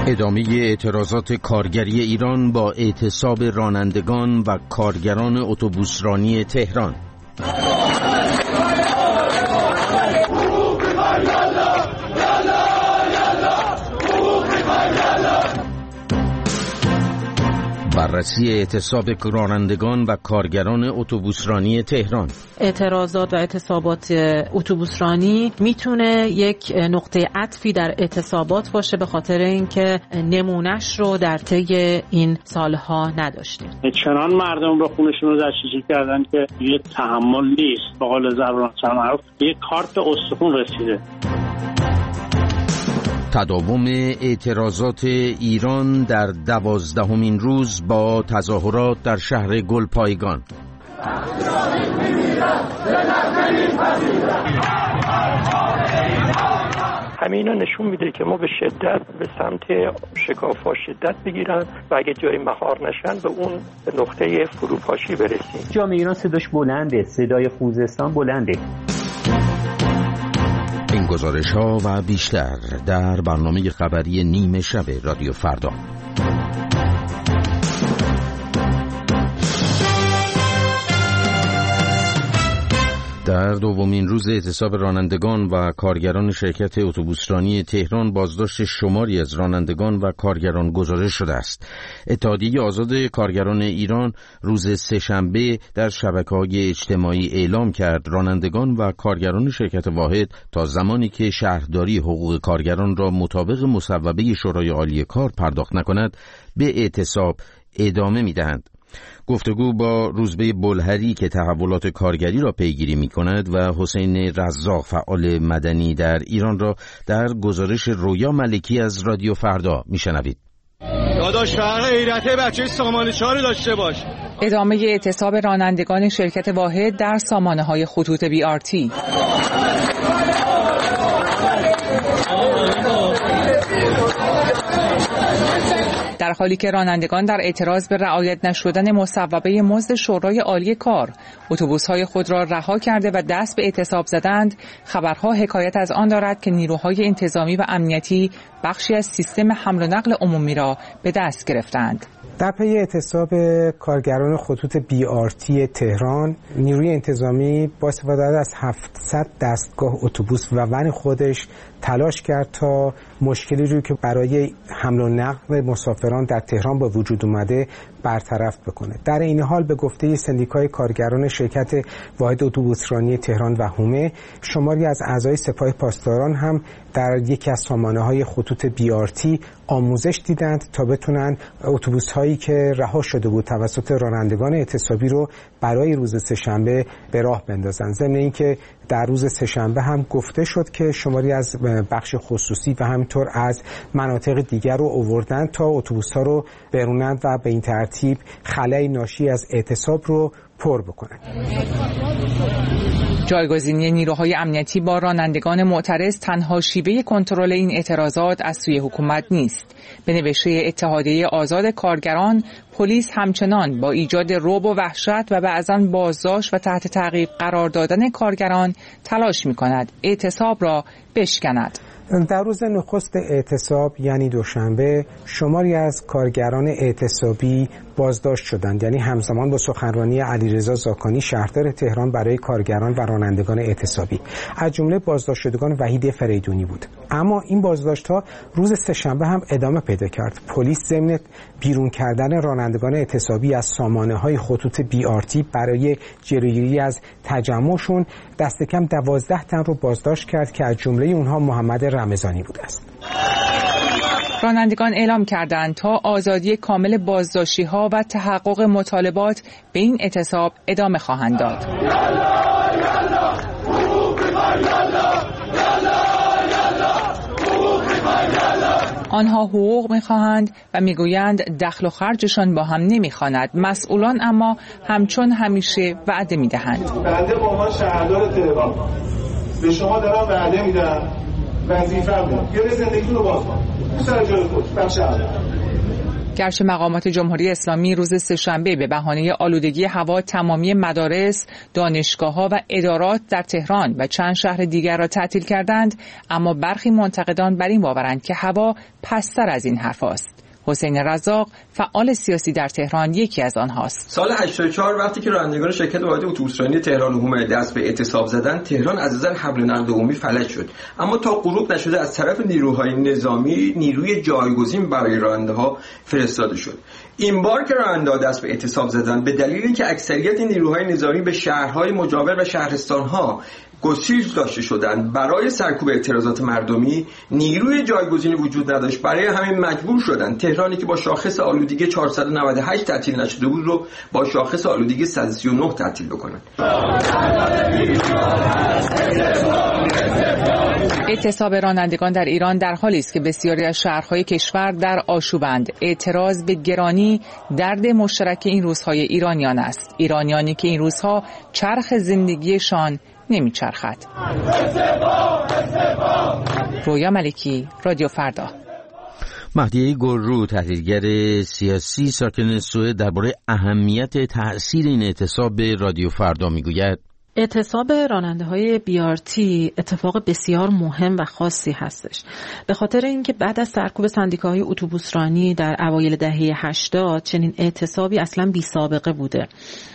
ادامه اعتراضات کارگری ایران با اعتصاب رانندگان و کارگران اتوبوسرانی تهران. بررسی اعتصاب رانندگان و کارگران اتوبوسرانی تهران. اعتراضات و اعتصابات اتوبوسرانی میتونه یک نقطه عطفی در اعتصابات باشه، به خاطر اینکه نمونهش رو در طی این سالها نداشتیم. چنان مردم رو خونشون رو دستگیر کردن که یه تحمل نیست، به قول زبان معروف یه کارت استخون رسیده. تداوم اعتراضات ایران در 12مین روز با تظاهرات در شهر گلپایگان. همینا نشون میده که ما به شدت به سمت شکاف‌ها شدت بگیرن و اگه جای مهار نشن به اون نقطه فروپاشی برسیم. جامعه ایران صداش بلنده، صدای خوزستان بلنده. این گزارش ها و بیشتر در برنامه خبری نیمه شب رادیو فردا. در دومین روز اعتصاب رانندگان و کارگران شرکت اتوبوسرانی تهران بازداشت شماری از رانندگان و کارگران گزارش شده است. اتحادیه آزاد کارگران ایران روز سه‌شنبه در شبکه‌های اجتماعی اعلام کرد رانندگان و کارگران شرکت واحد تا زمانی که شهرداری حقوق کارگران را مطابق مصوبه شورای عالی کار پرداخت نکند به اعتصاب ادامه می‌دهند. گفتگو با روزبه بلهری که تحولات کارگری را پیگیری می کند و حسین رزاق فعال مدنی در ایران را در گزارش رویا ملکی از رادیو فردا می شنوید. داداش فرق غیرته بچه سامانه 4 داشته باش. ادامه اعتصاب رانندگان شرکت واحد در سامانه های خطوط BRT. در حالی که رانندگان در اعتراض به رعایت نشدن مصوبه مزد شورای عالی کار اتوبوس‌های خود را رها کرده و دست به اعتصاب زدند، خبرها حکایت از آن دارد که نیروهای انتظامی و امنیتی بخشی از سیستم حمل و نقل عمومی را به دست گرفتند. در پی اعتصاب کارگران خطوط BRT تهران، نیروی انتظامی با استفاده از 700 دستگاه اتوبوس و ون خودش تلاش کرد تا مشکلی رو که برای حمل و نقل مسافران در تهران به وجود اومده برطرف بکنه. در این حال به گفته سندیکای کارگران شرکت واحد اتوبوسرانی تهران و هومه، شماری از اعضای سپاه پاسداران هم در یکی از سامانه‌های خطوط BRT آموزش دیدند تا بتونن اتوبوس‌هایی که رها شده بود توسط رانندگان اعتصابی رو برای روز سه‌شنبه به راه بندازن. ضمن اینکه در روز سه‌شنبه هم گفته شد که شماری از بخش خصوصی و همینطور از مناطق دیگر رو آوردن تا اتوبوس‌ها رو برونند و به این ترتیب خلأی ناشی از اعتصاب رو پر بکنند. جایگزینی نیروهای امنیتی با رانندگان معترض تنها شیوه کنترل این اعتراضات از سوی حکومت نیست. به نوشته اتحادیه آزاد کارگران، پلیس همچنان با ایجاد رعب و وحشت و بعضاً بازداشت و تحت تعقیب قرار دادن کارگران تلاش می‌کند اعتصاب را بشکند. در روز نخست اعتصاب یعنی دوشنبه، شماری از کارگران اعتصابی بازداشت شدند، یعنی همزمان با سخنرانی علیرضا زاکانی شهردار تهران برای کارگران و رانندگان اعتصابی. از جمله بازداشت شدگان وحید فریدونی بود. اما این بازداشت‌ها روز سه‌شنبه هم ادامه پیدا کرد. پلیس ضمن بیرون کردن رانندگان اعتصابی از سامانه‌های خطوط BRT برای جلوگیری از تجمعشون دست کم 12 تن رو بازداشت کرد که از جمله اونها محمد رمضانی بود است. رانندگان اعلام کردند تا آزادی کامل بازداشتی‌ها و تحقق مطالبات به این اعتصاب ادامه خواهند داد. آنها حقوق می‌خواهند و می‌گویند دخل و خرجشان با هم نمی‌خواند. مسئولان اما همچون همیشه وعده می‌دهند. بنده به عنوان شهردار تهران به شما دارم وعده میدم، وظیفه‌م یه زندگیتون رو باز کن. سر جای خود بخش اول گرچه مقامات جمهوری اسلامی روز سه‌شنبه به بهانه آلودگی هوا تمامی مدارس، دانشگاه‌ها و ادارات در تهران و چند شهر دیگر را تعطیل کردند، اما برخی منتقدان بر این باورند که هوا پست‌تر از این حرف است. حسین رزاق، فعال سیاسی در تهران، یکی از آنهاست. سال 84 وقتی که رانندگان شرکت واحد اتوبوسرانی تهران عمومی دست به اعتصاب زدن، تهران از نظر حمل و نقل عمومی فلج شد. اما تا غروب نشده از طرف نیروهای نظامی نیروی جایگزین برای راننده‌ها فرستاده شد. این بار که راننده‌ها دست به اعتصاب زدن به دلیل اینکه اکثریت نیروهای نظامی به شهرهای مجاور و شهرستان‌ها گسیج داشته شدند، برای سرکوب اعتراضات مردمی نیروی جایگزینی وجود نداشت. برای همین مجبور شدند تهرانی که با شاخص آلودگی 498 تعطیل نشده بود رو با شاخص آلودگی 139 تعطیل بکنند. اعتصاب رانندگان در ایران در حالی است که بسیاری از شهرهای کشور در آشوبند. اعتراض به گرانی درد مشترک این روزهای ایرانیان است. ایرانیانی که این روزها چرخ زندگیشان نمیچرخد. رویا ملکی، رادیو فردا. مهدی گلرو، تحلیلگر سیاسی ساکن سوئد، درباره اهمیت تأثیر این اعتصاب به رادیو فردا میگوید: اعتصاب راننده‌های BRT اتفاق بسیار مهم و خاصی هستش، به خاطر اینکه بعد از سرکوب سندیکاهای اتوبوسرانی در اوایل دهه 80 چنین اعتصابی اصلا بی سابقه بوده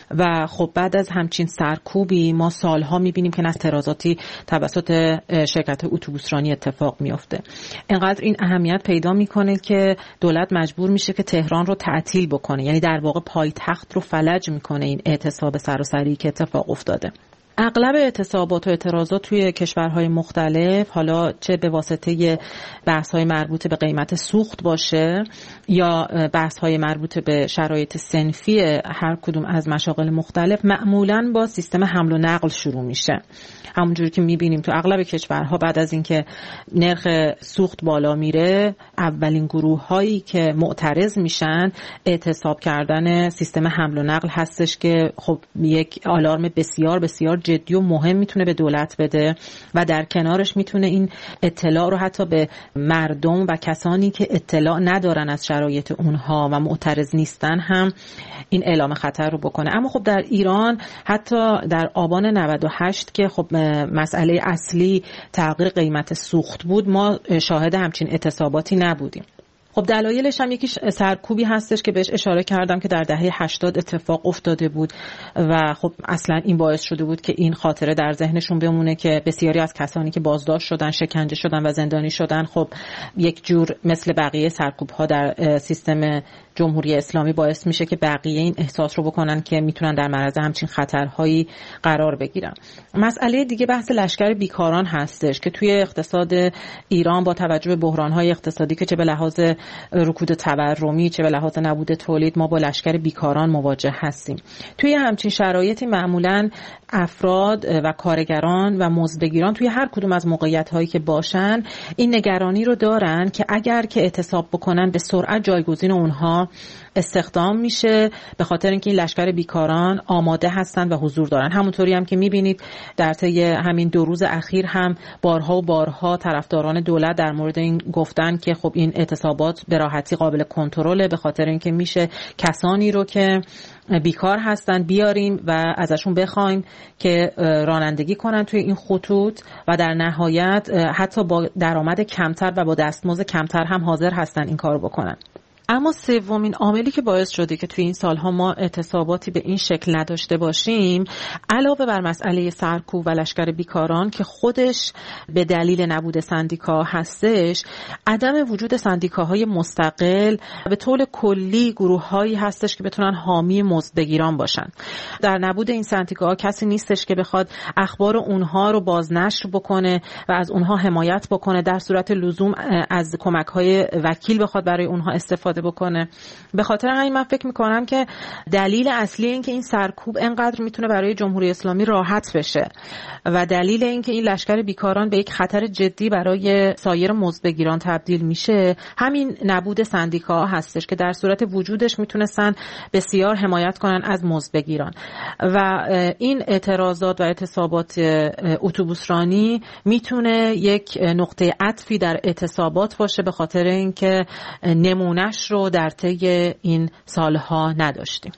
و خب بعد از همچین سرکوبی ما سالها می‌بینیم که اعتراضاتی توسط شرکت اتوبوسرانی اتفاق میفته. اینقدر این اهمیت پیدا میکنه که دولت مجبور میشه که تهران رو تعطیل بکنه، یعنی در واقع پایتخت رو فلج میکنه این اعتصاب سراسری که اتفاق افتاده. اغلب اعتصابات و اعتراضات توی کشورهای مختلف، حالا چه به واسطه بحث‌های مربوط به قیمت سوخت باشه یا بحث‌های مربوط به شرایط صنفی هر کدوم از مشاغل مختلف، معمولاً با سیستم حمل و نقل شروع میشه. همونجوری که می‌بینیم تو اغلب کشورها بعد از اینکه نرخ سوخت بالا میره، اولین گروه‌هایی که معترض میشن اعتصاب کردن سیستم حمل و نقل هستش که خب یک آلارم بسیار بسیار جدی و مهم میتونه به دولت بده و در کنارش میتونه این اطلاع رو حتی به مردم و کسانی که اطلاع ندارن از شرایط اونها و معترض نیستن هم این اعلام خطر رو بکنه. اما خب در ایران حتی در آبان 98 که خب مسئله اصلی تغییر قیمت سوخت بود، ما شاهد همچین اعتصاباتی نبودیم. خب دلایلش هم یکیش سرکوبی هستش که بهش اشاره کردم که در دهه 80 اتفاق افتاده بود و خب اصلا این باعث شده بود که این خاطره در ذهنشون بمونه که بسیاری از کسانی که بازداشت شدن، شکنجه شدن و زندانی شدن، خب یک جور مثل بقیه سرکوب‌ها در سیستم جمهوری اسلامی باعث میشه که بقیه این احساس رو بکنن که میتونن در معرض همچین خطرهایی قرار بگیرن. مسئله دیگه بحث لشکر بیکاران هستش که توی اقتصاد ایران با توجه به بحران‌های اقتصادی که چه به لحاظ رکود تورمی چه به لحاظ نبود تولید ما با لشکر بیکاران مواجه هستیم. توی همچین شرایطی معمولاً افراد و کارگران و مزدگیران توی هر کدوم از موقعیت‌هایی که باشن این نگرانی رو دارن که اگر که اعتصاب بکنن به سرعت جایگزین اونها استخدام میشه، به خاطر اینکه این لشکر بیکاران آماده هستن و حضور دارن. همونطوری هم که میبینید در طی همین 2 روز اخیر هم بارها و بارها طرفداران دولت در مورد این گفتن که خب این اعتصابات به راحتی قابل کنترله، به خاطر اینکه میشه کسانی رو که بیکار هستن بیاریم و ازشون بخوایم که رانندگی کنن توی این خطوط و در نهایت حتی با درآمد کمتر و با دستمزد کمتر هم حاضر هستن این کارو بکنن. اما سومین عاملی که باعث شده که توی این سالها ما اعتصاباتی به این شکل نداشته باشیم، علاوه بر مسئله سرکوب و لشکر بیکاران که خودش به دلیل نبود سندیکا هستش، عدم وجود سندیکاهای مستقل به طول کلی گروه‌هایی هستش که بتونن حامی مزدگیران باشن. در نبود این سندیکاها کسی نیستش که بخواد اخبار اونها رو بازنشر بکنه و از اونها حمایت بکنه، در صورت لزوم از کمک‌های وکیل بخواد برای اونها استفاده بکنه. به خاطر همین من فکر میکنم که دلیل اصلی این که این سرکوب انقدر میتونه برای جمهوری اسلامی راحت بشه و دلیل این که این لشکر بیکاران به یک خطر جدی برای سایر مزدگیران تبدیل میشه همین نبود سندیکاها هستش که در صورت وجودش میتونستن بسیار حمایت کنن از مزدگیران و این اعتراضات و اعتصابات اتوبوسرانی میتونه یک نقطه عطفی در اعتصابات باشه، به خاطر اینکه نمونهش رو در طی این سالها نداشتیم.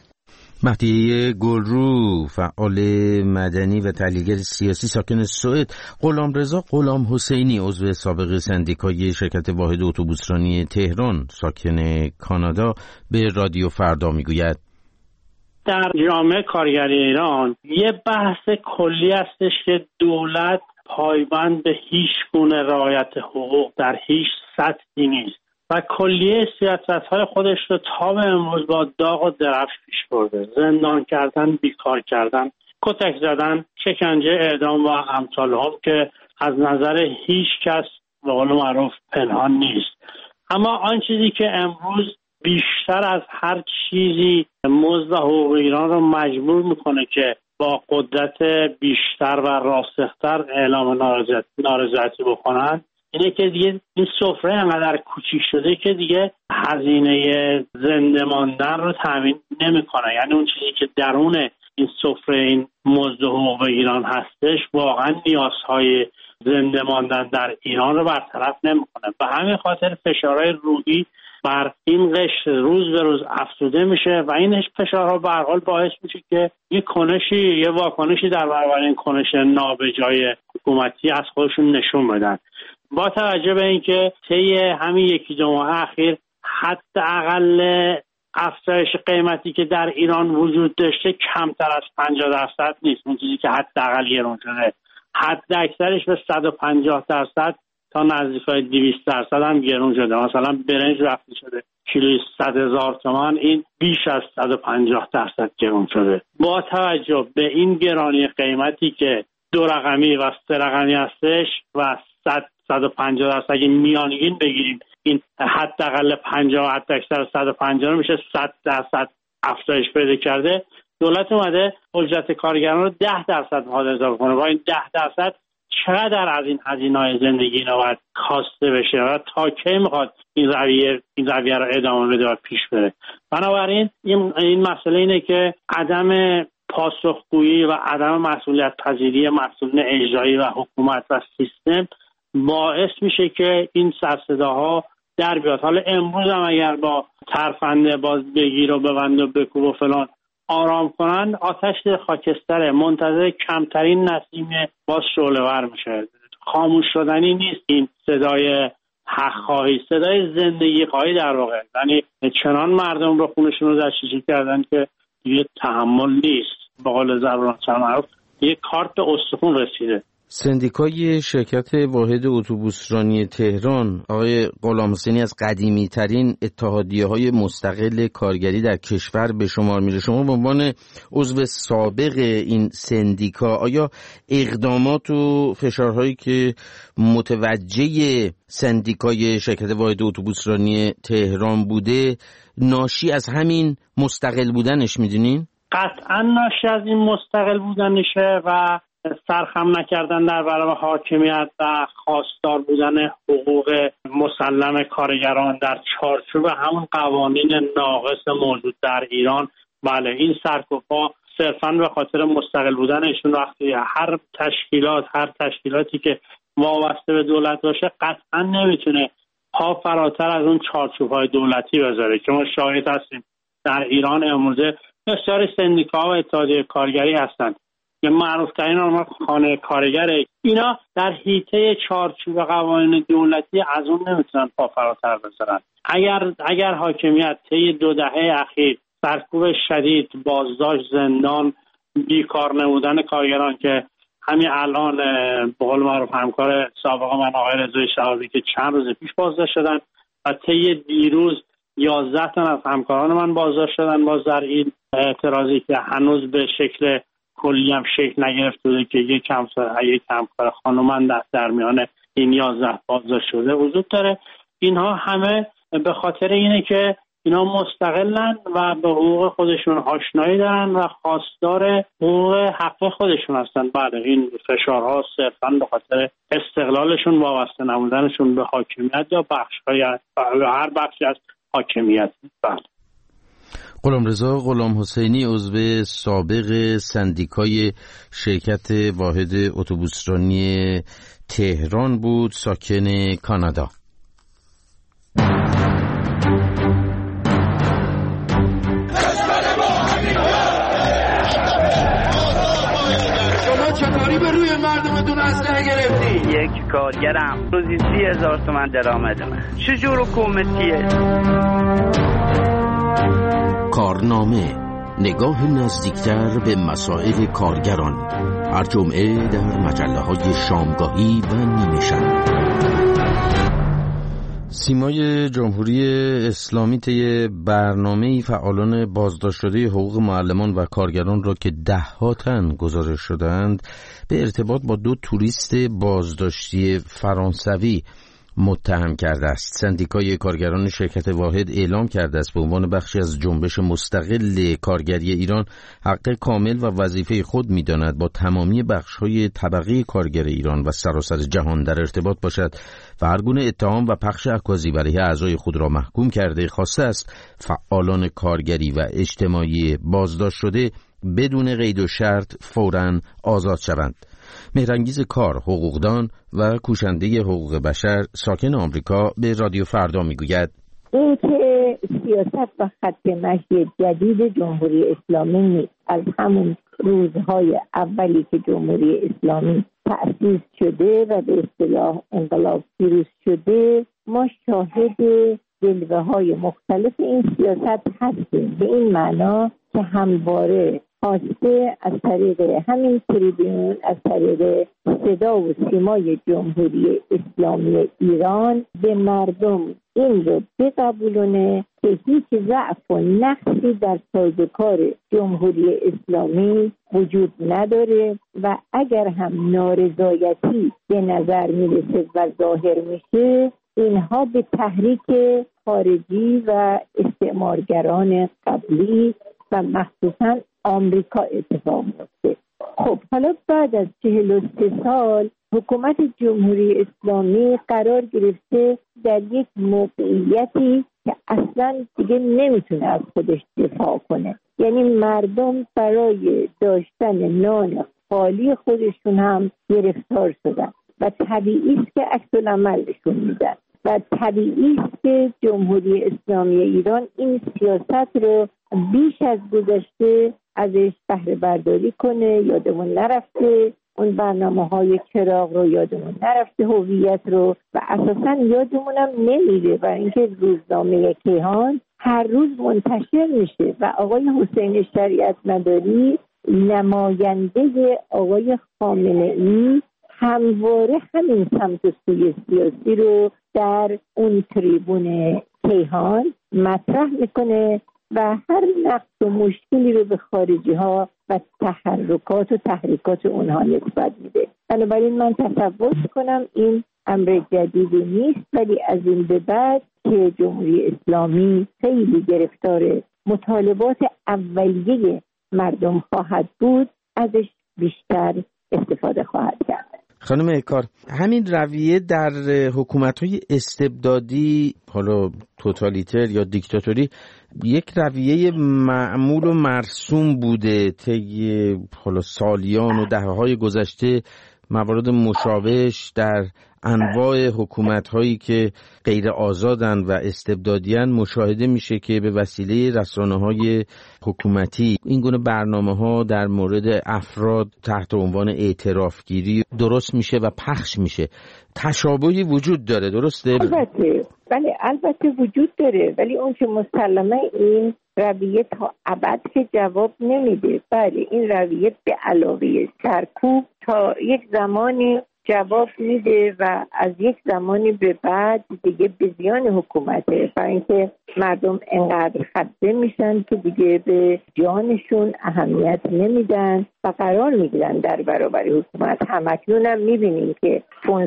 مهدیه گلرو، فعال مدنی و تحلیلگر سیاسی ساکن سوئد. غلامرضا غلام حسینی، عضو سابق سندیکای شرکت واحد اتوبوسرانی تهران ساکن کانادا، به رادیو فردا میگوید در جامعه کارگری ایران یه بحث کلی هستش که دولت پایبند به هیچ گونه رعایت حقوق در هیچ سطحی نیست و کلیه سیاست‌های خودش رو تا به امروز با داغ و درفش پیش برده. زندان کردن، بیکار کردن، کتک زدن، شکنجه، اعدام و امثال هم که از نظر هیچ کس به قول معروف پنهان نیست. اما آن چیزی که امروز بیشتر از هر چیزی مزد حقوق ایران رو مجبور میکنه که با قدرت بیشتر و راسختر اعلام نارضایتی بکنن اینه که دیگه این سفره انقدر کوچیک شده که دیگه هزینه زنده ماندن رو تامین نمیکنه. یعنی اون چیزی که درون این سفره این مزد حقوق ایران هستش واقعا نیازهای زنده ماندن در ایران رو برطرف نمیکنه. به همین خاطر فشارهای روحی بر این قشر روز به روز افزوده میشه و این فشارها به هر حال باعث میشه که یه واکنشی در برابر این کنش نابجای حکومتی از خودشون نشون بدن. با توجه به اینکه طی همین یکی دو ماه اخیر حداقل افزایش قیمتی که در ایران وجود داشته کمتر از 50% نیست. اون چیزی که حداقل گرون شده حد اکثرش به 150% تا نزدیکای 200% هم گرون شده. مثلا برنج وقتی شده کیلوی 100,000 تومان، این بیش از 150% گرون شده. با توجه به این گرانی قیمتی که 2 رقمی و 3 رقمی هستش و 150% اگه میانگین بگیریم این حداقل 50 و حد اکثر 150 میشه 100% افزایش پیدا کرده. دولت اومده اجرت کارگران رو 10% میخواد اضافه کنه و این 10% چقدر از این هزینه‌های زندگی اینا باید کاسته بشه و تا کی میخواد این رویه رو ادامه بده و پیش بره. بنابراین این مسئله اینه که عدم پاسخگویی و عدم مسئولیت پذیری مسئولین اجرایی و حکومت و سیستم باعث میشه که این سرصداها در بیاد. حالا امروز هم اگر با ترفنده باز بگیر و ببند و بکوب و فلان آرام کنن، آتش خاکستر منتظر کمترین نسیم باز شعله‌ور میشه. خاموش شدنی نیست این صدای حق خواهی، صدای زندگی خواهی در واقع. یعنی چنان مردم رو خونشون رو دستشویی کردن که دیگه تحمل نیست. به قول زبان معروف یه کارت استخون رسیده. سندیکای شرکت واحد اتوبوسرانی تهران، آقای غلام حسینی، از قدیمی ترین اتحادیه‌های مستقل کارگری در کشور به شمار میره. شما به عنوان عضو سابق این سندیکا آیا اقدامات و فشارهایی که متوجه سندیکای شرکت واحد اتوبوسرانی تهران بوده ناشی از همین مستقل بودنش میدونین؟ قطعا ناشی از این مستقل بودنشه و سرخم نکردن در برابر حاکمیت و خواستار بودن حقوق مسلم کارگران در چارچوب همون قوانین ناقص موجود در ایران. بله، این سرکوفا صرفاً به خاطر مستقل بودنشون وقتی هر تشکیلاتی که وابسته به دولت باشه قطعا نمیتونه پا فراتر از اون چارچوب‌های دولتی بذاره که ما شاهد هستیم در ایران امروزه بسیاری سندیکاها و اتحادیه کارگری هستند که معروف‌ترین اونها خانه کارگره. اینا در حیطه چارچوب قوانین دولتی از اون نمیتونن پا فراتر بذارن. اگر حاکمیت طی 2 دهه اخیر سرکوب شدید، بازداشت، زندان، بیکار نمودن کارگران که همین الان به قول معروف همکار سابق من آقای رضای شهابی که چند روز پیش بازداشت شدن و طی دیروز 11 تن از همکاران من بازداشت شدن باز در این اعتراضی که هنوز به شکل کلی هم شکل نگرفته بوده که یک همکار خانومن در میان این 11 بازداشت شده وجود داره. اینها همه به خاطر اینه که اینا مستقلن و به حقوق خودشون آشنایی دارن و خواستار حقوق حق خودشون هستن. بله، این فشارها صرفاً به خاطر استقلالشون، وابسته نمودنشون به حاکمیت یا هر بخشی از حاکمیت. بله. غلامرضا غلام حسینی، عضو سابق سندیکای شرکت واحد اتوبوسرانی تهران بود، ساکن کانادا. مردمتون اسلحه گرفتی؟ یک کارگرم روزی 30,000 تومان درآمدمه. چجور حکومتیه؟ کارنامه، نگاه نزدیکتر به مسائل کارگران، هر جمعه در مجله‌های شامگاهی و نیمه شب. سیمای جمهوری اسلامی طی برنامه‌ای فعالان بازداشت شده حقوق معلمان و کارگران را که 10 تن گزارش شدند به ارتباط با 2 توریست بازداشتی فرانسوی متهم کرده است. سندیکای کارگران شرکت واحد اعلام کرده است به عنوان بخشی از جنبش مستقل کارگری ایران حق کامل و وظیفه خود می‌داند با تمامی بخش‌های طبقه کارگر ایران و سراسر جهان در ارتباط باشد و هر گونه اتهام و پخش اکاذی علیه اعضای خود را محکوم کرده. خواسته است فعالان کارگری و اجتماعی بازداشت شده بدون قید و شرط فوراً آزاد شوند. مهرانگیز کار، حقوقدان و کوشنده حقوق بشر ساکن آمریکا به رادیو فردا میگوید این که سیاست و خط مشی جدید جمهوری اسلامی نیست. از همون روزهای اولی که جمهوری اسلامی تأسیس شده و به اصطلاح انقلاب پیروز شده ما شاهد جلوه‌های مختلف این سیاست هستیم، به این معنا که همواره خواسته از طریق همین تریبیون، از طریق صدا و سیمای جمهوری اسلامی ایران به مردم این رو بقبولونه که هیچ ضعف و نقصی در سازوکار جمهوری اسلامی وجود نداره و اگر هم نارضایتی به نظر میرسه و ظاهر میشه اینها به تحریک خارجی و استعمارگران قبلی و مخصوصاً آمریکا اتفاق میفته. خب حالا بعد از 43 سال حکومت جمهوری اسلامی قرار گرفته در یک موقعیتی که اصلا دیگه نمیتونه از خودش دفاع کنه. یعنی مردم برای داشتن نان خالی خودشون هم گرفتار شدن و طبیعی است که عکس العمل نشون میدن و طبیعی است که جمهوری اسلامی ایران این سیاست رو بیش از گذشته ازش بهره برداری کنه. یادمون نرفته اون برنامه‌های چراغ رو، یادمون نرفته هویت رو و اساساً یادمونم نمیره و اینکه روزنامه کیهان هر روز منتشر میشه و آقای حسین شریعت مداری نماینده آقای خامنه‌ای همواره همین سمت و سوی سیاسی رو در اون تریبون کیهان مطرح میکنه و هر نقص و مشکلی رو به خارجی ها و تحرکات و تحریکات اونها نسبت میده. بنابراین من تصور میکنم این امر جدیدی نیست، ولی از این به بعد که جمهوری اسلامی خیلی گرفتار مطالبات اولیه مردم خواهد بود ازش بیشتر استفاده خواهد کرد. خانم کار، همین رویه در حکومت‌های استبدادی، حالا توتالیتر یا دیکتاتوری، یک رویه معمول و مرسوم بوده طی حالا سالیان و دهه‌های گذشته. موارد مشابهش در انواع حکومت‌هایی که غیر آزادن و استبدادیان مشاهده میشه که به وسیله رسانه‌های حکومتی این گونه برنامه‌ها در مورد افراد تحت عنوان اعترافگیری درست میشه و پخش میشه. تشابهی وجود داره، درسته؟ البته بله، البته وجود داره، ولی اون که مسلمه این رویه تا ابد که جواب نمیده. بله، این رویه به علاوه سرکوب تا یک زمانی جواب میده و از یک زمانی به بعد دیگه به زیان حکومته، برای اینکه مردم انقدر خسته میشن که دیگه به جانشون اهمیت نمیدن و قرار میگیرن در برابر حکومت. همکنون هم میبینیم که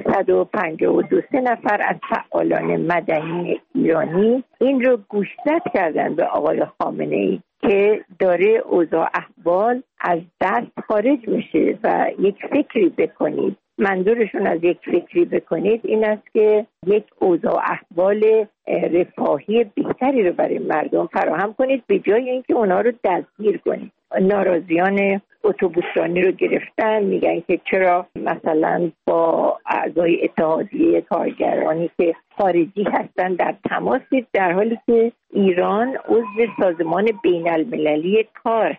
552 نفر از فعالان مدنی ایرانی این رو گوشزد کردن به آقای خامنه‌ای که داره اوضاع احوال از دست خارج میشه و یک فکری بکنید. منظورشون از یک فکری بکنید این است که یک اوضاع احوال رفاهی بهتری رو برای مردم فراهم کنید به جای اینکه اونا رو دستگیر کنید. ناراضیان اتوبوسرانی رو گرفتن، میگن که چرا مثلا با اعضای اتحادیه کارگرانی که خارجی هستن در تماسید، در حالی که ایران عضو سازمان بین المللی کار هست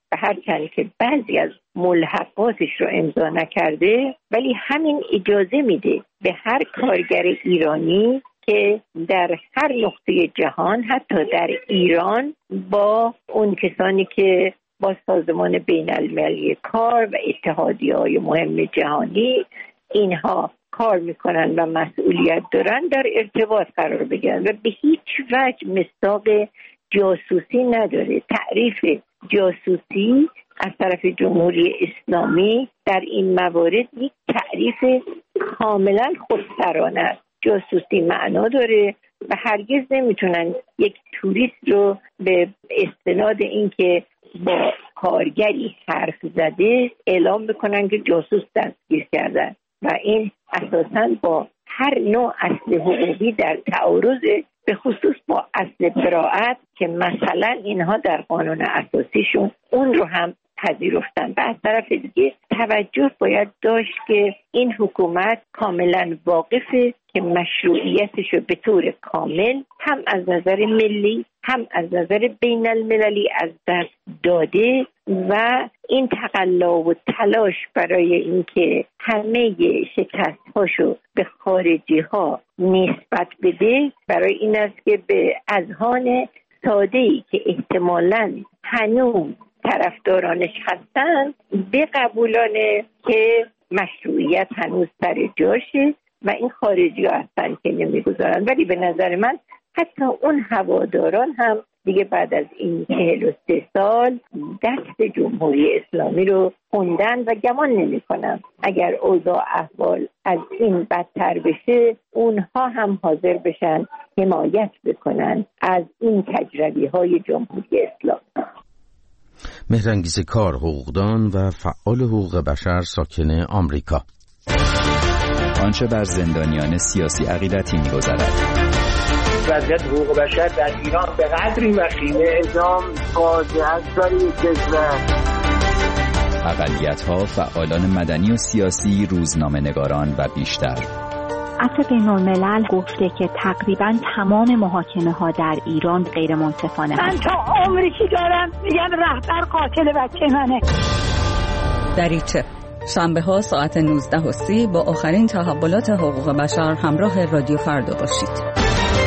و هرچند که بعضی از ملحقاتش رو امضا نکرده، ولی همین اجازه میده به هر کارگر ایرانی که در هر نقطه جهان، حتی در ایران، با اون کسانی که با سازمان بین المللی کار و اتحادیه‌های مهم جهانی اینها کار میکنن و مسئولیت دارن در ارتباط قرار بگیرن و به هیچ وجه مصداق جاسوسی نداره. تعریف جاسوسی از طرف جمهوری اسلامی در این موارد یک تعریف کاملا خودسرانه است. جاسوسی معنا داره و هرگز نمیتونن یک توریست رو به استناد اینکه با کارگری حرف زده اعلام بکنن که جاسوس دستگیر کردن و این اساساً با هر نوع اصل حقوقی در تعارض، به خصوص با اصل براءت که مثلا اینها در قانون اساسیشون اون رو هم پذیرفتن. و از طرف دیگه توجه باید داشت که این حکومت کاملا واقفه که مشروعیتش رو به طور کامل هم از نظر ملی هم از نظر بین المللی از دست داده و این تقلا و تلاش برای اینکه همه شکست‌هاشو به خارجی ها نسبت بده برای این است که به اذهان ساده‌ای که احتمالاً هنوز طرفدارانش هستن بقبولانه که مشروعیت هنوز سر جاشه و این خارجی ها هستن که نمیگذارن. ولی به نظر من حتی اون هواداران هم دیگه بعد از این 43 سال دست جمهوری اسلامی رو خوندن و گمان نمی کنم اگر اوضاع احوال از این بدتر بشه اونها هم حاضر بشن حمایت بکنن از این تجربی های جمهوری اسلامی. مهرانگیز کار، حقوقدان و فعال حقوق بشر ساکن آمریکا. آنچه بر زندانیان سیاسی عقیدتی می‌گذرد. وضعیت حقوق بشر در ایران به قدری وخیمه اعدام فاجعه است برای کشور. اقلیت‌ها، فعالان مدنی و سیاسی، روزنامه‌نگاران و بیشتر. عفو بین‌الملل گفته که تقریباً تمام محاکمه‌ها در ایران غیر منصفانه است. من تا عمری که دارم میگم رهبر قاتل بچه منه. دریچه شنبه‌ها ساعت 19:30 با آخرین تحولات حقوق بشر همراه رادیو فردا باشید.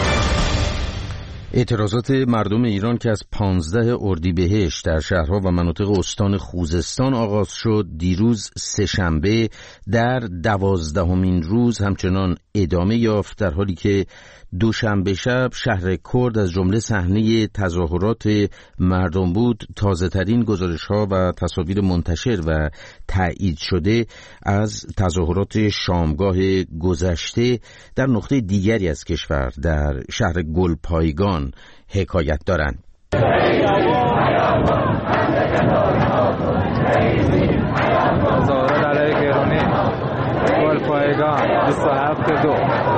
اعتراضات مردم ایران که از 15 اردیبهشت در شهرها و مناطق استان خوزستان آغاز شد، دیروز سه‌شنبه در 12مین روز همچنان ادامه یافت، در حالی که دوشنبه شب شهر کرد از جمله صحنه تظاهرات مردم بود. تازه ترین گزارش ها و تصاویر منتشر و تایید شده از تظاهرات شامگاه گذشته در نقطه دیگری از کشور در شهر گلپایگان حکایت دارند. تظاهرات علیه گرونی گلپایگان 27/2.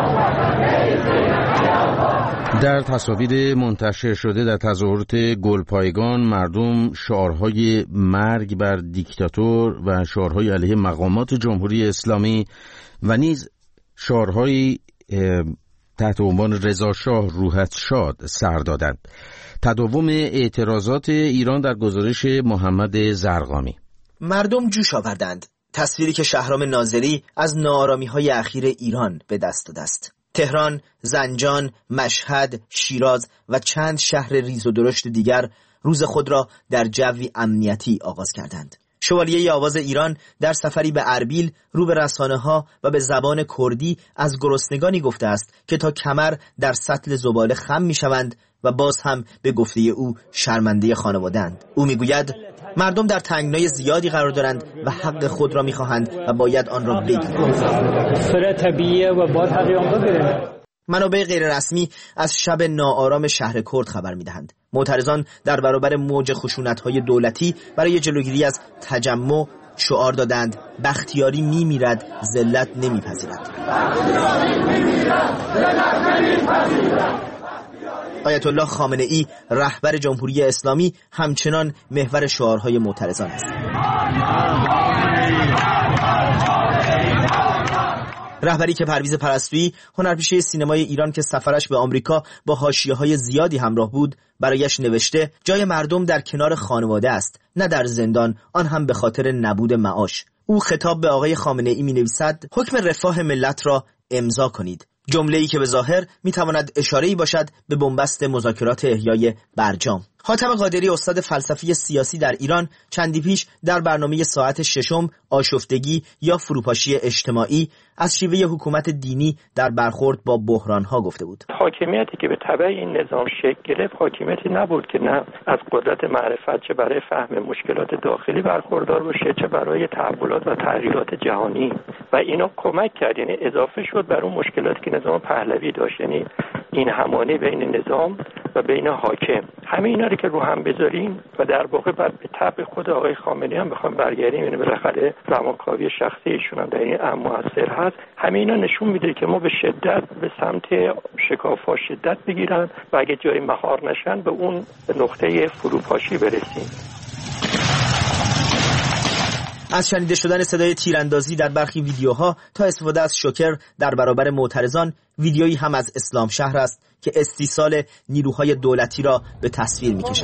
در تصاویر منتشر شده در تظاهرات گلپایگان مردم شعارهای مرگ بر دیکتاتور و شعارهای علیه مقامات جمهوری اسلامی و نیز شعارهای تحت عنوان رضا شاه روحت شاد سر دادند. تداوم اعتراضات ایران در گزارش محمد زرقامی. مردم جوش آوردند. تصویری که شهرام ناظری از ناآرامی‌های اخیر ایران به دست داده است. تهران، زنجان، مشهد، شیراز و چند شهر ریز و درشت دیگر روز خود را در جوی امنیتی آغاز کردند. شوالیه آواز ایران در سفری به اربیل رو به رسانه‌ها و به زبان کردی از گرسنگانی گفته است که تا کمر در سطل زباله خم می‌شوند و باز هم به گفته او شرمنده خانواده‌اند. او میگوید مردم در تنگنای زیادی قرار دارند و حق خود را می‌خواهند و باید آن را بگیرند. طبیعیه و باید حق آنها بگیرند. منابع غیر رسمی از شب ناآرام شهر کرد خبر می‌دهند. معترضان در برابر موج خشونت‌های دولتی برای جلوگیری از تجمع شعار دادند بختیاری می‌میرد، ذلت نمی‌پذیرد. آیت الله خامنه‌ای رهبر جمهوری اسلامی همچنان محور شعارهای معترضان است. رهبری که پرویز پرستویی، هنرپیشه سینمای ایران که سفرش به آمریکا با حاشیه‌های زیادی همراه بود، برایش نوشته جای مردم در کنار خانواده است، نه در زندان، آن هم به خاطر نبود معاش. او خطاب به آقای خامنه‌ای می‌نویسد حکم رفاه ملت را امضا کنید، جمله‌ای که به ظاهر می‌تواند اشاره‌ای باشد به بنبست مذاکرات احیای برجام. حاتم قادری، استاد فلسفی سیاسی در ایران، چندی پیش در برنامه ساعت ششم آشفتگی یا فروپاشی اجتماعی از شیوه حکومت دینی در برخورد با بحران‌ها گفته بود. حاکمیتی که به تبع این نظام شکل گرفت حاکمیتی نبود که نه از قدرت معرفت چه برای فهم مشکلات داخلی برخوردار باشه، چه برای تحولات و تغییرات جهانی، و اینا کمک کرد، یعنی اضافه شد بر اون مشکلاتی که نظام پهلوی داشت، یعنی این همانی بین نظام و بین حاکم. همه اینا رو که رو هم بذاریم و در واقع بعد به طبع خود آقای خامنه‌ای هم بخوام برگردیم، یعنی بالاخره زمانکاوی شخصی ایشون هم در این امر موثر هست. همه اینا نشون میده که ما به شدت به سمت شکاف‌ها شدت بگیرن و اگه جایی مهار نشن به اون نقطه فروپاشی برسیم. از شنیده شدن صدای تیراندازی در برخی ویدیوها تا استفاده از شوکر در برابر معترضان، ویدیویی هم از اسلام شهر است که استیصال نیروهای دولتی را به تصویر می‌کشد.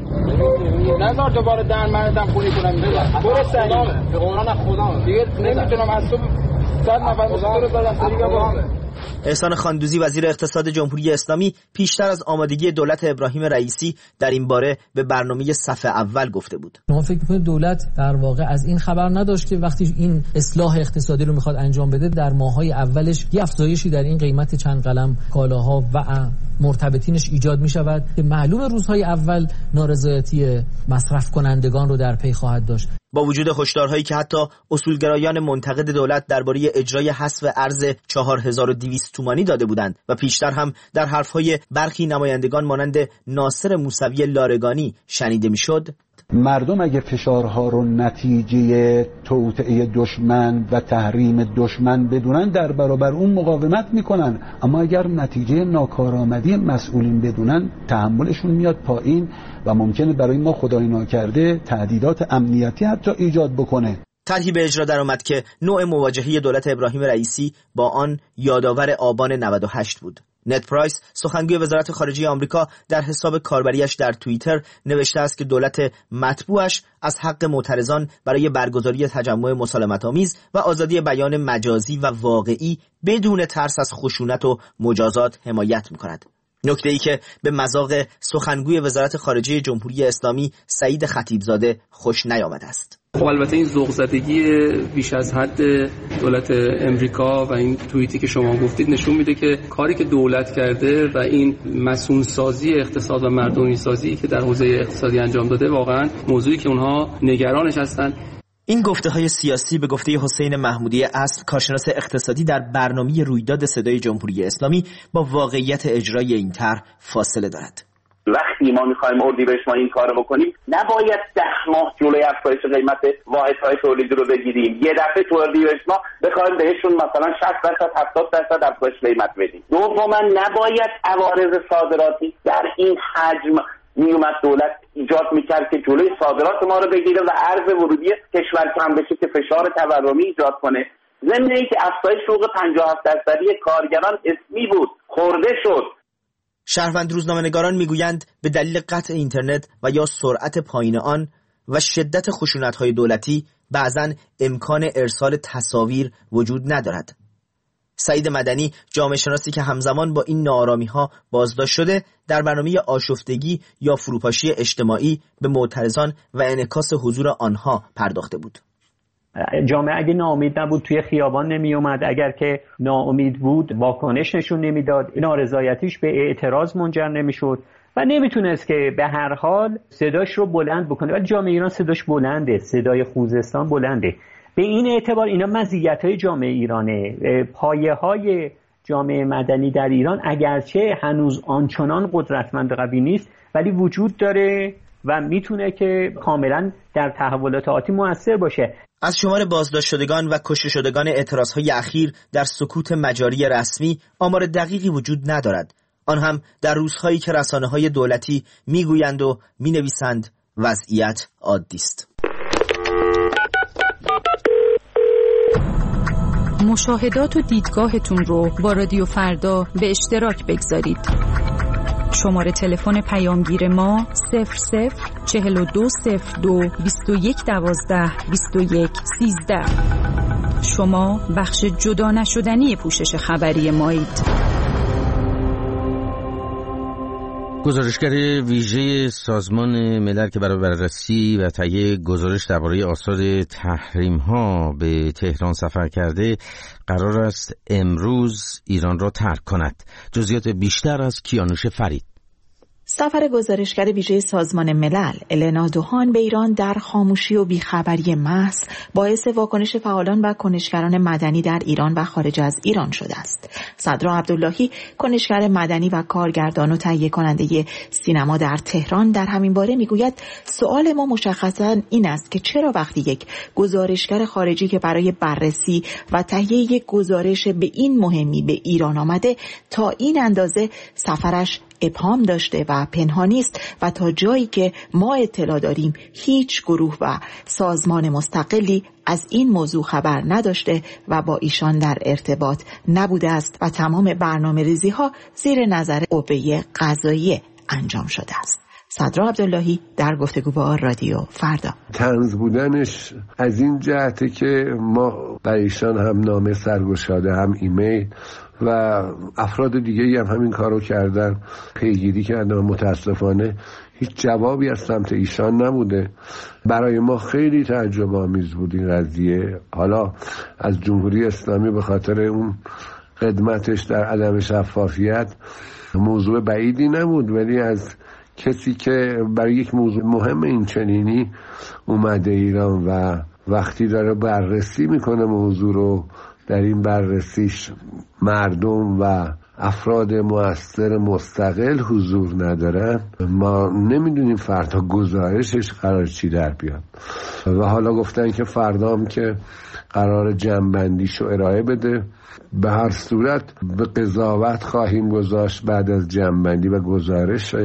نذار دوباره در مردم خونی کنم، برو سلام به قرآن خدا دیگه نمیتونم از تو 100 نفر مصور دادم دیگه. با احسان خاندوزی، وزیر اقتصاد جمهوری اسلامی، پیشتر از آمادگی دولت ابراهیم رئیسی در این باره به برنامه صف اول گفته بود. شما فکر می‌کنید دولت در واقع از این خبر نداشت که وقتی این اصلاح اقتصادی رو میخواد انجام بده در ماه‌های اولش یه افزایشی در این قیمت چند قلم کالاها و مرتبطینش ایجاد می‌شود که معلوم روزهای اول نارضایتی مصرف کنندگان رو در پی خواهد داشت. با وجود هشدارهایی که حتی اصولگرایان منتقد دولت درباره اجرای حذف ارز 4200 تومانی داده بودند و پیشتر هم در حرفهای برخی نمایندگان مانند ناصر موسوی لارگانی شنیده میشد، مردم اگه فشارها رو نتیجه توطئه دشمن و تحریم دشمن بدونن در برابر اون مقاومت میکنن، اما اگر نتیجه ناکارآمدی مسئولین بدونن تحملشون میاد پایین و ممکنه برای ما خدای ناکرده تهدیدات امنیتی حتی ایجاد بکنه. طرحی به اجرا درآمد که نوع مواجهه دولت ابراهیم رئیسی با آن یادآور آبان 98 بود. نت پرایس، سخنگوی وزارت خارجه آمریکا، در حساب کاربریش در توییتر نوشته است که دولت مطبوعش از حق معترضان برای برگزاری تجمع مسالمت‌آمیز و آزادی بیان مجازی و واقعی بدون ترس از خشونت و مجازات حمایت می‌کند. نکته‌ای که به مذاق سخنگوی وزارت خارجه جمهوری اسلامی سعید خطیبزاده خوش نیامده است. خب البته این ذوق‌زدگی بیش از حد دولت امریکا و این توییتی که شما گفتید نشون میده که کاری که دولت کرده و این مسئول‌سازی اقتصاد و مردمی سازی که در حوزه اقتصادی انجام داده واقعا موضوعی که اونها نگرانش هستن. این گفته‌های سیاسی به گفته حسین محمودی اصل، کارشناس اقتصادی، در برنامه رویداد صدای جمهوری اسلامی با واقعیت اجرای این طرح فاصله دارد. وقتی ما می‌خوایم اردیبهشت ما این کارو بکنیم، نباید 10 ماه جلوی افزایش قیمت واحدهای تولیدی رو بگیریم. یه دفعه تو اردیبهشت ما بخوایم بهشون مثلا 60% 70% افزایش قیمت بدیم. دوما نباید عوارض صادراتی در این حجم میومد دولت ایجاد میکرد که جلوی صادرات ما رو بگیره و ارز ورودی کشور کم بشه که فشار تورمی ایجاد کنه. ضمن اینکه افزایش حقوق 57% کارگران اسمی بود، خورده شد. شهروند روزنامه‌نگاران میگویند به دلیل قطع اینترنت و یا سرعت پایین آن و شدت خشونت‌های دولتی بعضاً امکان ارسال تصاویر وجود ندارد. سعید مدنی، جامعه شناسی که همزمان با این ناآرامی‌ها بازداشت شده، در برنامه آشفتگی یا فروپاشی اجتماعی به معترضان و انعکاس حضور آنها پرداخته بود. جامعه اگه ناامید نبود توی خیابان نمی اومد، اگر که ناامید بود واکنش نشون نمیداد، نارضایتیش به اعتراض منجر نمیشد و نمیتونست که به هر حال صداش رو بلند بکنه. ولی جامعه ایران صداش بلنده، صدای خوزستان بلنده. به این اعتبار اینا مزیت‌های جامعه ایرانه. پایه‌های جامعه مدنی در ایران اگرچه هنوز آنچنان قدرتمند و قوی نیست ولی وجود داره و میتونه که کاملا در تحولات آتی مؤثر باشه. از شمار بازداشت شدگان و کشته شدگان اعتراضهای اخیر در سکوت مجاری رسمی آمار دقیقی وجود ندارد، آن هم در روزهایی که رسانه‌های دولتی میگویند و مینویسند وضعیت عادی است. مشاهدات و دیدگاهتون رو با رادیو فردا به اشتراک بگذارید. شماره تلفن پیامگیر ما 00420221122113. شما بخش جدا نشدنی پوشش خبری مایید. گزارشگر ویژه سازمان ملل که برای بررسی و تهیه گزارش درباره آثار تحریم‌ها به تهران سفر کرده قرار است امروز ایران را ترک کند. جزئیات بیشتر از کیانوش فرید. سفر گزارشگر ویژه سازمان ملل النا دوهان به ایران در خاموشی و بیخبری محض باعث واکنش فعالان و کنشگران مدنی در ایران و خارج از ایران شده است. صدرا عبداللهی، کنشگر مدنی و کارگردان و تهیه کننده سینما در تهران، در همین باره میگوید سوال ما مشخصاً این است که چرا وقتی یک گزارشگر خارجی که برای بررسی و تهیه یک گزارش به این مهمی به ایران آمده تا این اندازه سفرش ابهام داشته و پنهانی است و تا جایی که ما اطلاع داریم هیچ گروه و سازمان مستقلی از این موضوع خبر نداشته و با ایشان در ارتباط نبوده است و تمام برنامه‌ریزی ها زیر نظر قوه قضاییه انجام شده است. صدرا عبداللهی در گفتگو با رادیو فردا: طنز بودنش از این جهته که ما برای ایشان هم نامه سرگشاده، هم ایمیل و افراد دیگه هم همین کارو کردن، پیگیری کردن. متاسفانه هیچ جوابی از سمت ایشان نبوده. برای ما خیلی تعجب آمیز بود این قضیه. حالا از جمهوری اسلامی به خاطر اون خدمتش در عدم شفافیت موضوع بعیدی نبود، ولی از کسی که برای یک موضوع مهم این چنینی اومده ایران و وقتی داره بررسی میکنه موضوع رو، در این بررسیش مردم و افراد مؤثر مستقل حضور ندارن، ما نمیدونیم فردا گزارشش قرار چی در بیاد. و حالا گفتن که فردا هم که قرار جمع‌بندیشو ارائه بده. به هر صورت به قضاوت خواهیم گذاشت بعد از جمع‌بندی و گزارش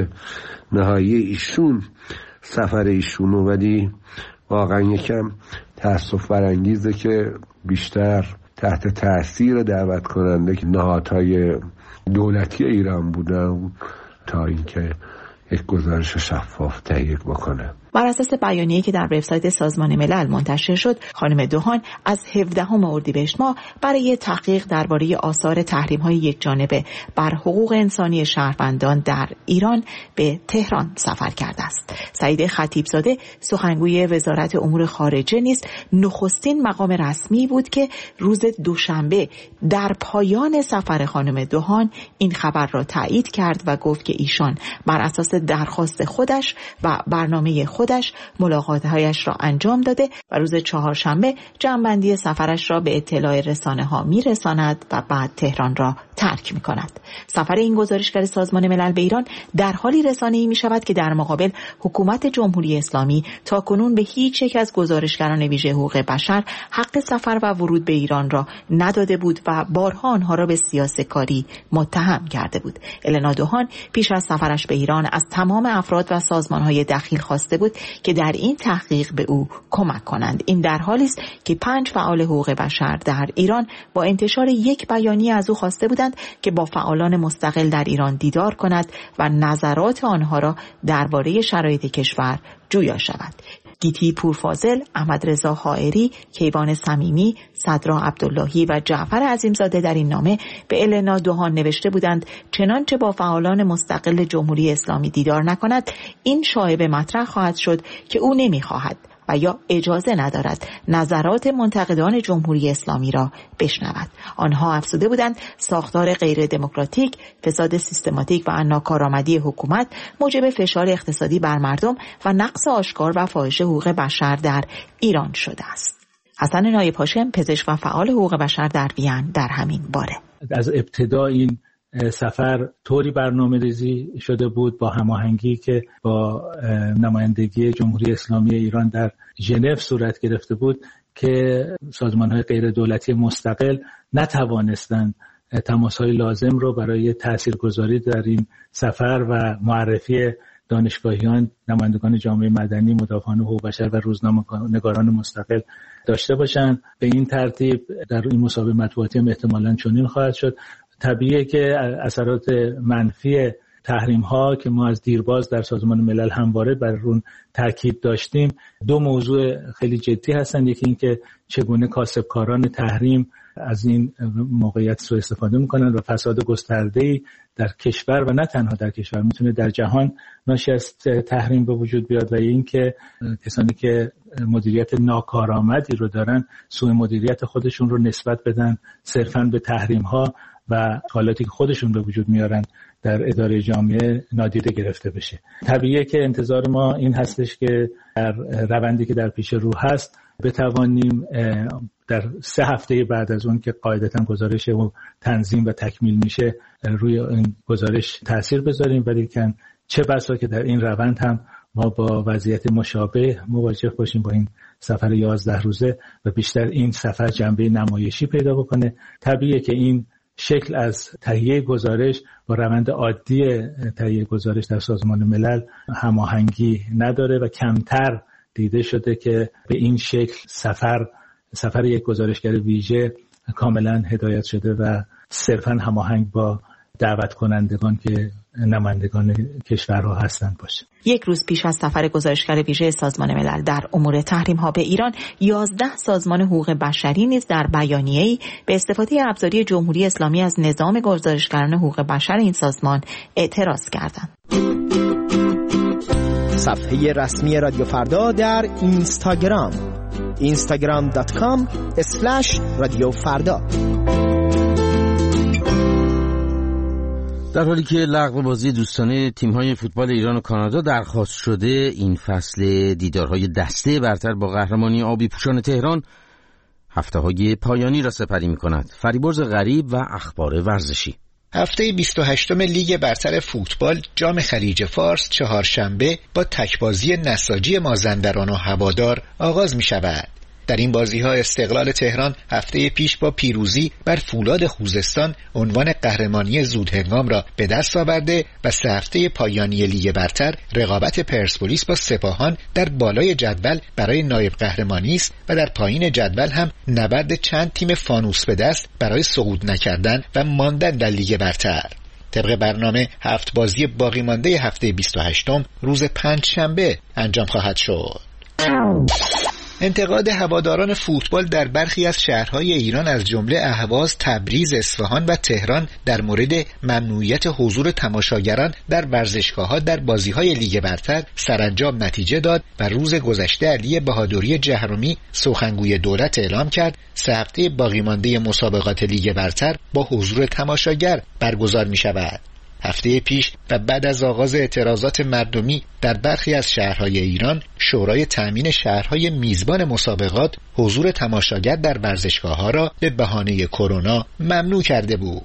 نهایی ایشون، سفر ایشونو. ولی واقعا یکم تأسف برانگیزه که بیشتر تحت تأثیر دعوت کننده که نهادهای دولتی ایران بودن تا اینکه یک گزارش شفاف تهیه بکنه. بر اساس بیانیه‌ای که در وبسایت سازمان ملل منتشر شد، خانم دوهان از 17 اردیبهشت ماه برای تحقیق درباره آثار تحریم‌های یکجانبه بر حقوق انسانی شهروندان در ایران به تهران سفر کرده است. سعید خطیبزاده، سخنگوی وزارت امور خارجه، نیز نخستین مقام رسمی بود که روز دوشنبه در پایان سفر خانم دوهان این خبر را تایید کرد و گفت که ایشان بر اساس درخواست خودش و برنامه خودش ملاقات‌هایش را انجام داده و روز چهارشنبه جمع‌بندی سفرش را به اطلاع رسانه‌ها می‌رساند و بعد تهران را ترک می‌کند. سفر این گزارشگر سازمان ملل به ایران در حالی رسانه‌ای می‌شود که در مقابل حکومت جمهوری اسلامی تاکنون به هیچ یک از گزارشگران ویژه حقوق بشر حق سفر و ورود به ایران را نداده بود و بارها آنها را به سیاستکاری متهم کرده بود. النا دوهان پیش از سفرش به ایران از تمام افراد و سازمان‌های دخیل خواسته بود که در این تحقیق به او کمک کنند. این در حالی است که 5 فعال حقوق بشر در ایران با انتشار یک بیانیه از او خواسته بودند که با فعالان مستقل در ایران دیدار کند و نظرات آنها را درباره شرایط کشور جویا شود. گیتی پورفاضل، احمد رضا حائری، کیوان صمیمی، صدرا عبداللهی و جعفر عظیمزاده در این نامه به النا دوهان نوشته بودند چنانچه با فعالان مستقل جمهوری اسلامی دیدار نکند، این شایبه مطرح خواهد شد که او نمیخواهد و یا اجازه ندارد نظرات منتقدان جمهوری اسلامی را بشنود. آنها افزوده بودند ساختار غیر دموکراتیک، فساد سیستماتیک و ناکارآمدی حکومت موجب فشار اقتصادی بر مردم و نقض آشکار و فاحش حقوق بشر در ایران شده است. حسن نایب هاشم، پزشک و فعال حقوق بشر در وین، در همین باره: از ابتدا این سفر طوری برنامه‌ریزی شده بود با هماهنگی که با نمایندگی جمهوری اسلامی ایران در ژنو صورت گرفته بود که سازمان‌های غیر دولتی مستقل نتوانستند تماس‌های لازم رو برای تاثیرگذاری در این سفر و معرفی دانشگاهیان، نمایندگان جامعه مدنی، مدافعان حقوق بشر و روزنامه‌نگاران مستقل داشته باشند. به این ترتیب در این مسابقه مطبوعاتی هم احتمالاً چنین خواهد شد. طبیعیه که اثرات منفی تحریم ها که ما از دیرباز در سازمان ملل همواره بر اون تاکید داشتیم، دو موضوع خیلی جدی هستند. یکی این که چگونه کاسبکاران تحریم از این موقعیت سوء استفاده میکنن و فساد گسترده‌ای در کشور و نه تنها در کشور میتونه در جهان ناشی از تحریم به وجود بیاد، و این که کسانی که مدیریت ناکارآمدی رو دارن سوء مدیریت خودشون رو نسبت بدن صرفاً به تحریم ها و حالاتی که خودشون به وجود میارن در اداره جامعه نادیده گرفته بشه. طبیعیه که انتظار ما این هستش که در روندی که در پیش رو هست بتوانیم در 3 هفته بعد از اون که قاعدتاً گزارش و تنظیم و تکمیل میشه روی این گزارش تأثیر بذاریم، ولی که چه بسا که در این روند هم ما با وضعیت مشابه مواجه باشیم با این سفر 11 روزه و بیشتر این سفر جنبه نمایشی پیدا بکنه. طبیعیه که این شکل از تهیه گزارش با روند عادی تهیه گزارش در سازمان ملل هماهنگی نداره و کمتر دیده شده که به این شکل سفر یک گزارشگر ویژه کاملا هدایت شده و صرفاً هماهنگ با دعوت کنندگان که نمایندگان کشورها هستند باشه. 1 روز پیش از سفر گزارشگر ویژه سازمان ملل در امور تحریم ها به ایران، 11 سازمان حقوق بشری نیز در بیانیه‌ای به استفاده ابزاری جمهوری اسلامی از نظام گزارشگران حقوق بشر این سازمان اعتراض کردند. صفحه رسمی رادیو فردا در اینستاگرام instagram.com/رادیوفردا. در حالی که لغو بازی دوستانه تیم‌های فوتبال ایران و کانادا درخواست شده، این فصل دیدارهای دسته برتر با قهرمانی آبی پوشان تهران هفته‌های پایانی را سپری می‌کند. فریبرز غریب و اخبار ورزشی. هفته 28م لیگ برتر فوتبال جام خلیج فارس چهارشنبه با تکبازی نساجی مازندران و هوادار آغاز می‌شود. در این بازی‌ها استقلال تهران هفته پیش با پیروزی بر فولاد خوزستان عنوان قهرمانی زودهنگام را به دست آورده و 3 هفته پایانی لیگ برتر رقابت پرسپولیس با سپاهان در بالای جدول برای نایب قهرمانی است و در پایین جدول هم نبرد چند تیم فانوس به دست برای صعود نکردن و ماندن در لیگ برتر. طبق برنامه 7 بازی باقی مانده هفته 28م روز پنجشنبه انجام خواهد شد. انتقاد هواداران فوتبال در برخی از شهرهای ایران از جمله اهواز، تبریز، اصفهان و تهران در مورد ممنوعیت حضور تماشاگران در ورزشگاه‌ها در بازی‌های لیگ برتر سرانجام نتیجه داد و روز گذشته علی بهادری جهرمی سخنگوی دولت اعلام کرد 3 هفته باقی مانده مسابقات لیگ برتر با حضور تماشاگر برگزار می‌شود. هفته پیش و بعد از آغاز اعتراضات مردمی در برخی از شهرهای ایران، شورای تأمین شهرهای میزبان مسابقات حضور تماشاگر در ورزشگاه‌ها را به بهانه کرونا ممنوع کرده بود.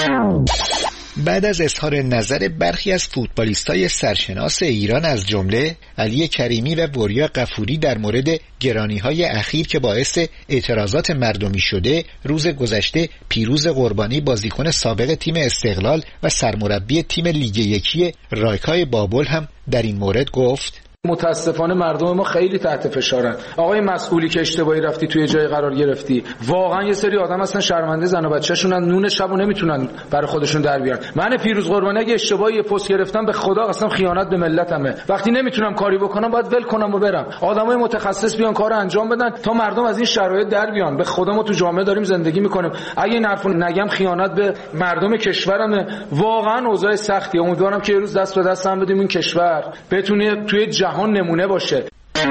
بعد از اظهار نظر برخی از فوتبالیستای سرشناس ایران از جمله علی کریمی و وریا غفوری در مورد گرانی‌های اخیر که باعث اعتراضات مردمی شده، روز گذشته پیروز قربانی بازیکن سابق تیم استقلال و سرمربی تیم لیگ 1 رایکای بابل هم در این مورد گفت: متاسفانه مردم ما خیلی تحت فشارن. آقای مسئولی که اشتباهی رفتی توی جای قرار گرفتی، واقعا یه سری آدم هستن شرمنده زن و بچه‌شونن، نون شبو نمیتونن برای خودشون در بیارن. من پیروز قربانی اگه اشتباهی پست گرفتم به خدا اصلا خیانت به ملتمه. وقتی نمیتونم کاری بکنم باید ول کنم و برم. آدمای متخصص بیان کارو انجام بدن تا مردم از این شرایط در بیان. به خدا ما تو جامعه داریم زندگی میکنیم. اگه این حرفو نگم خیانت به مردم کشورمه. واقعا اوضاع سختیه. امیدوارم که یه روز دست به دست هم بدیم این کشور بتونه توی جهان نمونه باشه.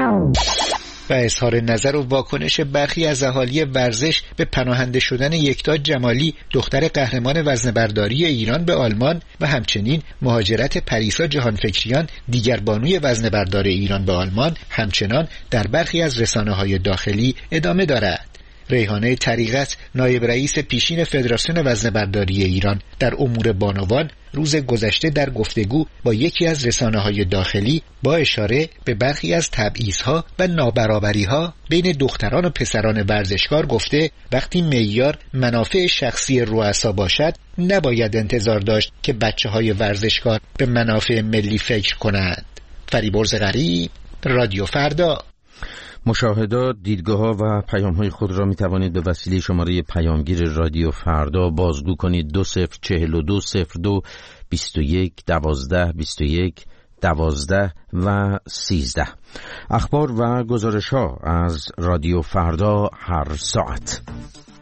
و اظهار نظر و واکنش برخی از اهالی ورزش به پناهنده شدن یکتا جمالی دختر قهرمان وزنه‌برداری ایران به آلمان و همچنین مهاجرت پریسا جهانفکریان دیگر بانوی وزنه‌بردار ایران به آلمان همچنان در برخی از رسانه‌های داخلی ادامه دارد. ریحانه طریقت نایب رئیس پیشین فدراسیون وزنه‌برداری ایران در امور بانوان روز گذشته در گفتگو با یکی از رسانه‌های داخلی با اشاره به برخی از تبعیض‌ها و نابرابری‌ها بین دختران و پسران ورزشکار گفته وقتی معیار منافع شخصی رؤسا باشد نباید انتظار داشت که بچه‌های ورزشکار به منافع ملی فکر کنند. فریبرز غریب، رادیو فردا. مشاهدات، دیدگاه‌ها و پیام‌های خود را می‌توانید به وسیله شماره پیامگیر رادیو فردا بازگو کنید. 204202 21 12 21 12 و 13. اخبار و گزارش‌ها از رادیو فردا هر ساعت.